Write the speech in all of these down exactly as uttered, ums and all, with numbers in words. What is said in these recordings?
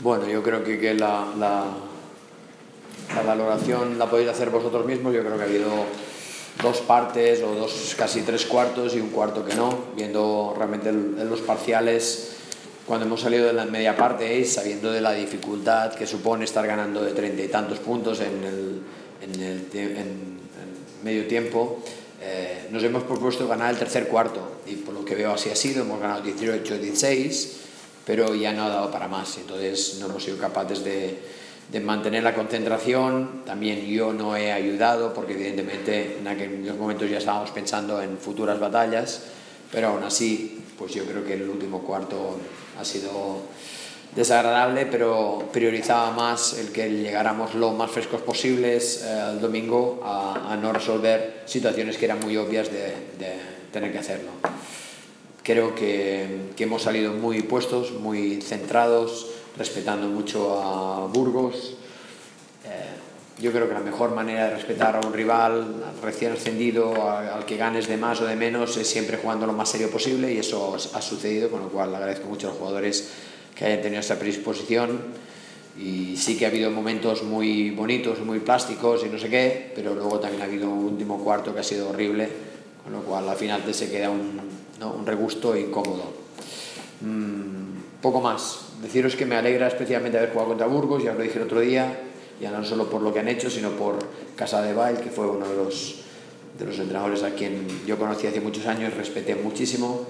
Bueno, yo creo que, que la, la, la valoración la podéis hacer vosotros mismos. Yo creo que ha habido dos partes o dos, casi tres cuartos y un cuarto que no, viendo realmente el, en los parciales cuando hemos salido de la media parte, ¿eh? Sabiendo de la dificultad que supone estar ganando de treinta y tantos puntos en el, en el en, en medio tiempo. Eh, nos hemos propuesto ganar el tercer cuarto y por lo que veo así ha sido. Hemos ganado dieciocho dieciséis, pero ya no ha dado para más, entonces no hemos sido capaces de, de mantener la concentración. También yo no he ayudado porque evidentemente en aquellos momentos ya estábamos pensando en futuras batallas, pero aún así pues yo creo que el último cuarto ha sido desagradable, pero priorizaba más el que llegáramos lo más frescos posibles eh, el domingo a, a no resolver situaciones que eran muy obvias de, de tener que hacerlo. Creo que, que hemos salido muy puestos, muy centrados, respetando mucho a Burgos. Eh, yo creo que la mejor manera de respetar a un rival recién ascendido, al que ganes de más o de menos, es siempre jugando lo más serio posible, y eso ha sucedido, con lo cual agradezco mucho a los jugadores que hayan tenido esta predisposición. Y sí que ha habido momentos muy bonitos, muy plásticos y no sé qué, pero luego también ha habido un último cuarto que ha sido horrible, con lo cual al final te se queda un, ¿no? un regusto incómodo. Mm, poco más. Deciros que me alegra especialmente haber jugado contra Burgos, ya lo dije el otro día, ya no solo por lo que han hecho, sino por Casadevall, que fue uno de los, de los entrenadores a quien yo conocí hace muchos años, respeté muchísimo.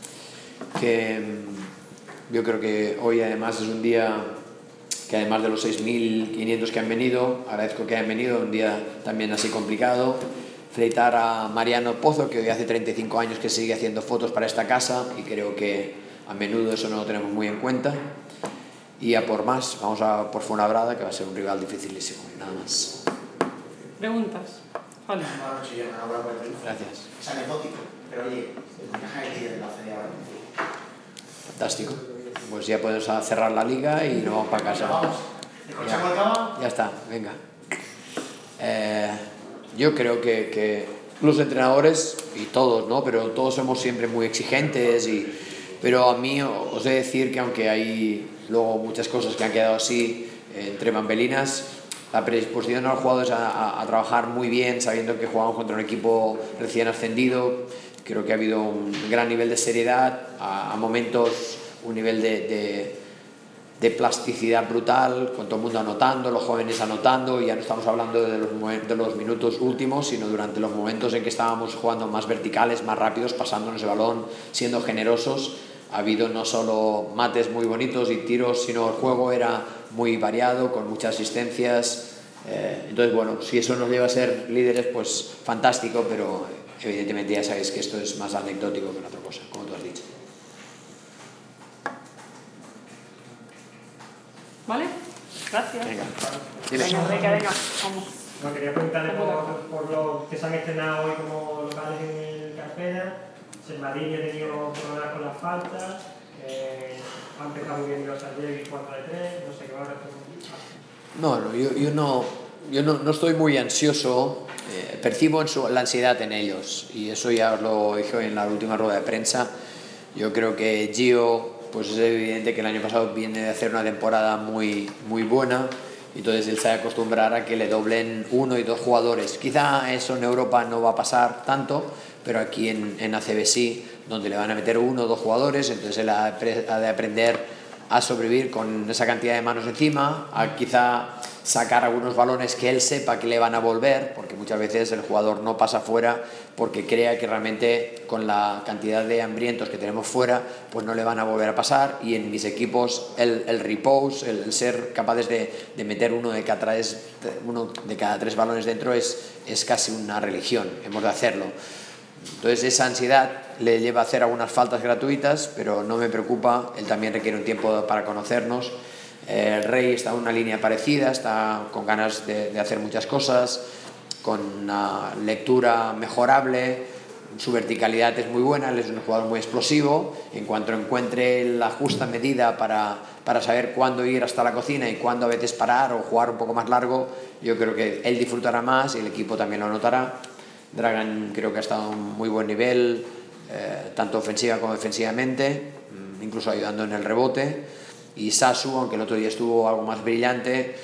Que yo creo que hoy además es un día que, además de los seis mil quinientos que han venido, agradezco que hayan venido, un día también así complicado. Felicitar a Mariano Pozo, que hoy hace treinta y cinco años que sigue haciendo fotos para esta casa, y creo que a menudo eso no lo tenemos muy en cuenta. Y a por más, vamos a por Fuenlabrada, que va a ser un rival dificilísimo, y nada más. ¿Preguntas? Vale. Gracias. Es anecdótico, pero oye, el líder de la F E D ahora. Fantástico. Pues ya podemos cerrar la liga y nos vamos para casa. Vamos. Ya, ya está, venga. Eh, yo creo que, que los entrenadores, y todos, ¿no? Pero todos somos siempre muy exigentes, y, pero a mí os he de decir que aunque hay luego muchas cosas que han quedado así eh, entre bambalinas, la predisposición de los jugadores a, a, a trabajar muy bien, sabiendo que jugamos contra un equipo recién ascendido. Creo que ha habido un gran nivel de seriedad, a, a momentos un nivel de, de, de plasticidad brutal, con todo el mundo anotando, los jóvenes anotando, y ya no estamos hablando de los, de los minutos últimos, sino durante los momentos en que estábamos jugando más verticales, más rápidos, pasándonos el balón, siendo generosos. Ha habido no solo mates muy bonitos y tiros, sino el juego era muy variado, con muchas asistencias. Eh, entonces, bueno, si eso nos lleva a ser líderes, pues fantástico, pero evidentemente ya sabéis que esto es más anecdótico que otra cosa, como tú has dicho. ¿Vale? Gracias. Venga, venga, venga, venga, vamos. No, quería preguntarle por, por lo que se han estrenado hoy como locales en el Carpena. Si el Madrid ya ha tenido problemas con las faltas, eh, ha empezado muy bien los Allegri cuatro de tres, no sé qué va a responder. No, no, yo, yo, no, yo no, no estoy muy ansioso, eh, percibo en su, la ansiedad en ellos, y eso ya os lo dije en la última rueda de prensa. Yo creo que Gio, pues es evidente que el año pasado viene de hacer una temporada muy, muy buena, y entonces él se va a acostumbrar a que le doblen uno y dos jugadores. Quizá eso en Europa no va a pasar tanto, pero aquí en, en A C B sí, donde le van a meter uno o dos jugadores, entonces él ha, ha de aprender a sobrevivir con esa cantidad de manos encima, a quizá sacar algunos balones que él sepa que le van a volver, porque muchas veces el jugador no pasa fuera porque crea que realmente con la cantidad de hambrientos que tenemos fuera pues no le van a volver a pasar. Y en mis equipos el, el repose, el, el ser capaces de, de meter uno de, cada tres, uno de cada tres balones dentro es, es casi una religión, hemos de hacerlo. Entonces esa ansiedad le lleva a hacer algunas faltas gratuitas, pero no me preocupa, él también requiere un tiempo para conocernos. El Rey está en una línea parecida, está con ganas de, de hacer muchas cosas, con una lectura mejorable, su verticalidad es muy buena, él es un jugador muy explosivo. En cuanto encuentre la justa medida para, para saber cuándo ir hasta la cocina y cuándo a veces parar o jugar un poco más largo, yo creo que él disfrutará más y el equipo también lo notará. Dragan creo que ha estado a un muy buen nivel, eh, tanto ofensiva como defensivamente, incluso ayudando en el rebote. Y Sasu, aunque el otro día estuvo algo más brillante,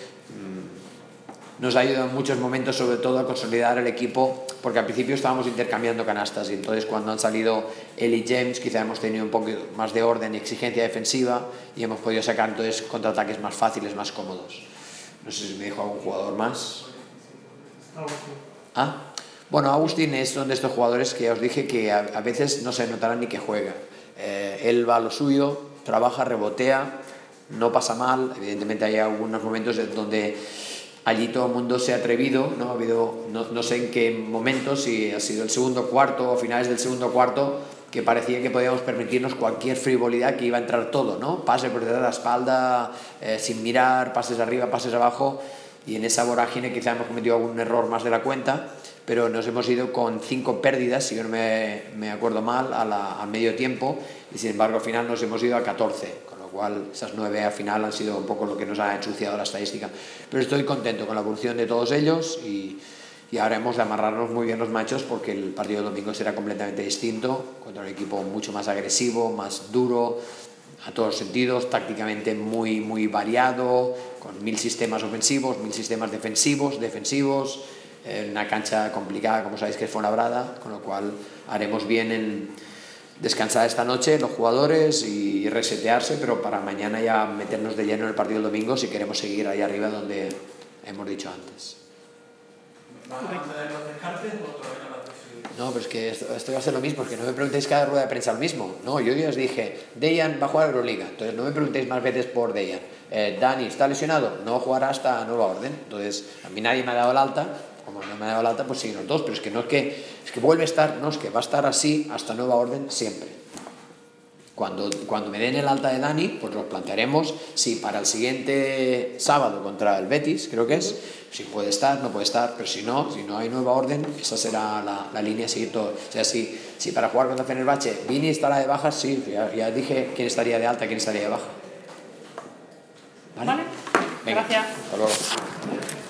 nos ha ayudado en muchos momentos, sobre todo a consolidar el equipo, porque al principio estábamos intercambiando canastas y entonces cuando han salido él y James quizá hemos tenido un poco más de orden y exigencia defensiva y hemos podido sacar entonces contraataques más fáciles, más cómodos. No sé si me dijo algún jugador más. Agustín. ¿Ah? Bueno, Agustín es uno de estos jugadores que ya os dije que a, a veces no se notará ni que juega. Eh, él va a lo suyo, trabaja, rebotea, no pasa mal. Evidentemente hay algunos momentos donde allí todo el mundo se ha atrevido, ¿no? Ha habido, no, no sé en qué momento, si ha sido el segundo cuarto o finales del segundo cuarto, que parecía que podíamos permitirnos cualquier frivolidad, que iba a entrar todo, ¿no? Pase por detrás de la espalda, eh, sin mirar, pases arriba, pases abajo, y en esa vorágine quizá hemos cometido algún error más de la cuenta, pero nos hemos ido con cinco pérdidas, si yo no me, me acuerdo mal, a la, al medio tiempo, y sin embargo al final nos hemos ido a catorce, con lo cual esas nueve al final han sido un poco lo que nos ha ensuciado la estadística. Pero estoy contento con la evolución de todos ellos y, y ahora hemos de amarrarnos muy bien los machos porque el partido del domingo será completamente distinto, contra un equipo mucho más agresivo, más duro, a todos los sentidos, tácticamente muy, muy variado, con mil sistemas ofensivos, mil sistemas defensivos, defensivos, en una cancha complicada, como sabéis que es Fuenlabrada, con lo cual haremos bien en descansar esta noche los jugadores y resetearse, pero para mañana ya meternos de lleno en el partido del domingo si queremos seguir ahí arriba donde hemos dicho antes. ¿Vas a mantener los descartes o todavía no lo has decidido? No, pero es que esto, esto va a ser lo mismo, es que no me preguntéis cada rueda de prensa lo mismo. No, yo ya os dije, Dejan va a jugar a Euroliga, entonces no me preguntéis más veces por Dejan. Eh, Dani está lesionado, no jugará hasta nueva orden, entonces a mí nadie me ha dado el alta, como no me ha dado el alta, pues siguen los dos, pero es que no es que, es que vuelve a estar, no, es que va a estar así hasta nueva orden siempre. Cuando, cuando me den el alta de Dani, pues nos plantearemos si para el siguiente sábado contra el Betis, creo que es, si puede estar, no puede estar, pero si no, si no hay nueva orden, esa será la, la línea a seguir todo. O sea, si, si para jugar contra Fenerbahce Vini estará de baja, sí, ya, ya dije quién estaría de alta, quién estaría de baja. ¿Vale? Vale. Venga, Gracias. hasta luego.